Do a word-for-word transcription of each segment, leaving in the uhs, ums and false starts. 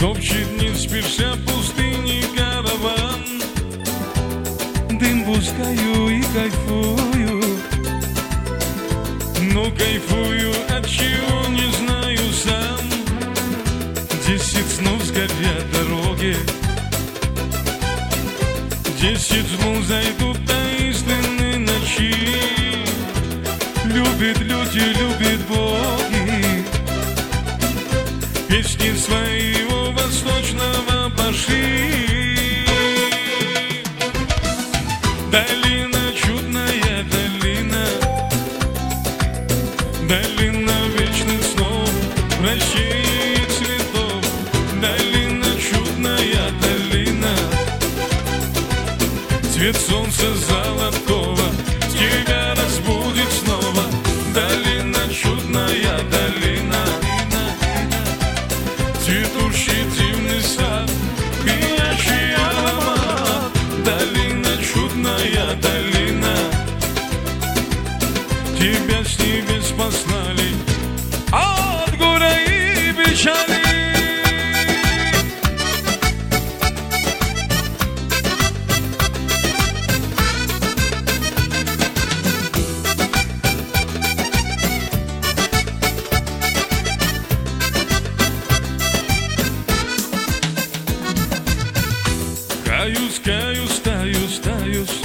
Топчет не спеша пустыни караван. Дым пускаю и кайфую, но кайфую от чего не знаю сам. Десять снов сгорят дороги, десять снов зайдут таинственные ночи. Любят люди, любят боги, песни своего восточного паши. Долина, чудная долина, долина вечных снов, прощения и цветов. Долина, чудная долина, цвет солнца золотого тебя разбудит снова. Долина, чудная долина, цветущий дивный сад, пьянящий аромат. Долина, чудная долина, тебя с небес послали от горя и печали. Каюсь, каюсь, каюсь, каюсь,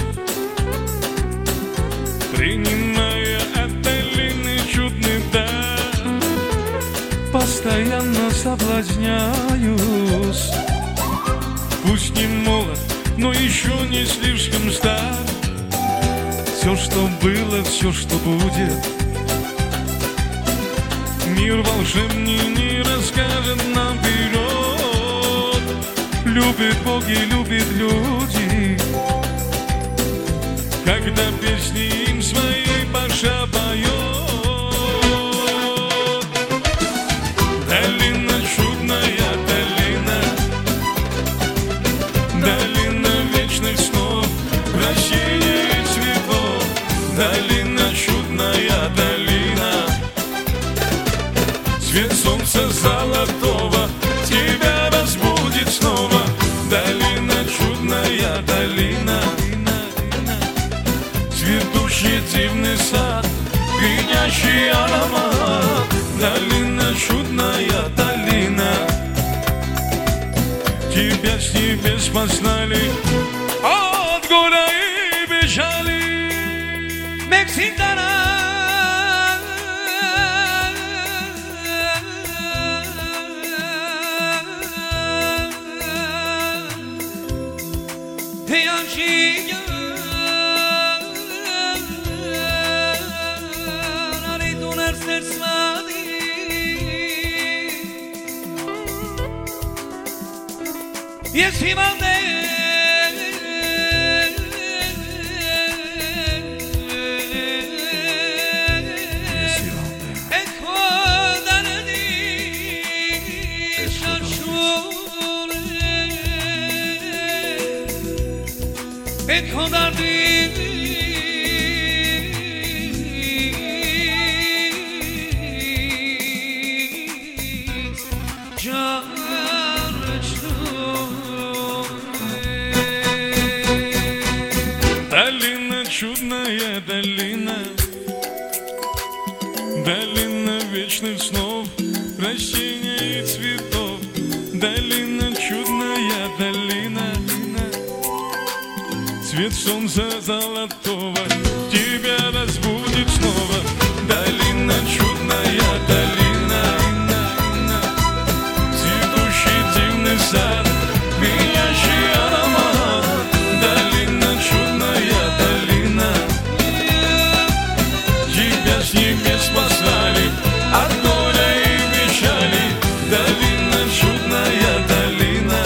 принимая от долины чудный дар. Постоянно соблазняюсь, пусть не молод, но еще не слишком стар. Все, что было, все, что будет, мир волшебный не расскажет нам вперед. Любят боги, любят люди, когда песни им свои Паша поет. Долина, чудная долина, долина вечных снов, прощения и цветов. Долина, чудная долина, свет солнца золотого тебя разбудит снова. Долина, чудная долина, цветущий дивный сад, пьянящий аромат. Долина, чудная долина, тебя с небес послали от горя и печали. Мексикана, Yes, he will be. Долина, чудная долина, долина вечных снов, прощения и цветов. Долина, чудная долина, цвет солнца золотого тебя разбудит снова. Долина, чудная долина, цветущий дивный сад, пьянящий аромат. Долина, чудная долина, тебя с небес послали от горя и печали. Долина, чудная долина,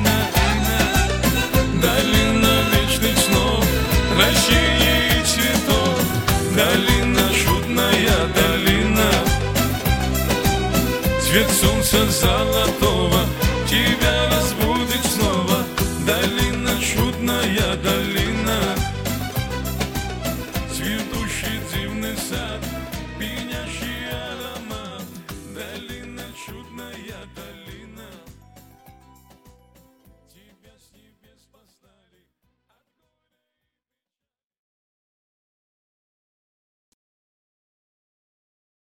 долина вечных снов, прощения и цветов. Долина, чудная долина, цвет солнца золотого тебя разбудит снова. Долина, чудная долина.